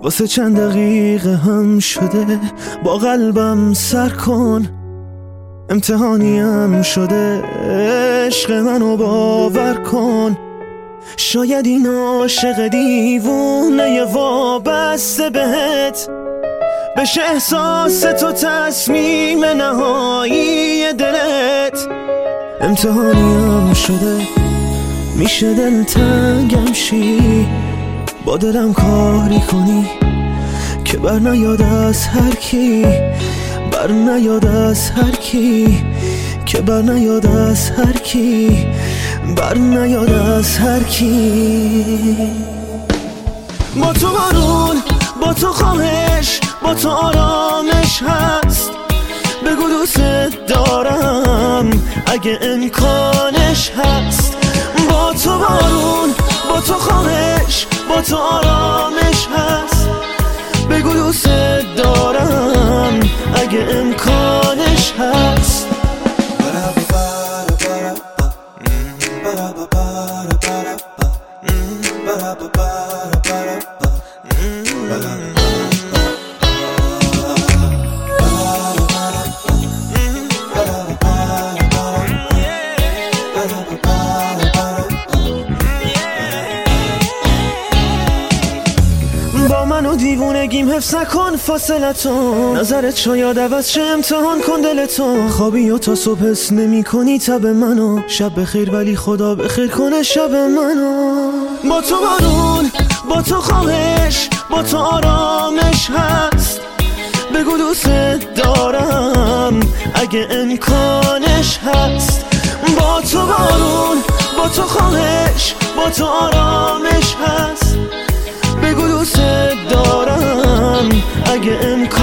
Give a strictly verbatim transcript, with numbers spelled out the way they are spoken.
واسه چند دقیقه هم شده با قلبم سر کن، امتحانیم شده عشق منو باور کن. شاید این عاشق دیوونه وابسته بهت بشه احساس تو تصمیم نهایی دلت. امتحانیم شده میشه دلتنگم شی، با دلم کاری کنی که بر نیاد از هر کی، بر نیاد از هر کی، که بر نیاد از هر کی، بر نیاد از هر کی. با تو بارون، با تو خواهش، با تو آرامش هست. بگو دوست دارم اگه امکانش هست. با تو بارون، با تو خواهش، با تو آرامش هست. بگو دوست دارم اگه امکانش هست. با منو دیوونگیم حفظ نکن فاصلتو، نظرت شاید عوض شه امتحان کن دلتو. خوابی و تا صبح حس نمی کنی تب منو، شب بخیر ولی خدا بخیر کنه شب منو. با تو بارون، با تو خواهش، با تو آرامش هست. بگو دوست دارم اگه امکانش هست. با تو بارون، با تو خواهش، با تو آرامش هست. بگو دوست دارم اگه امکان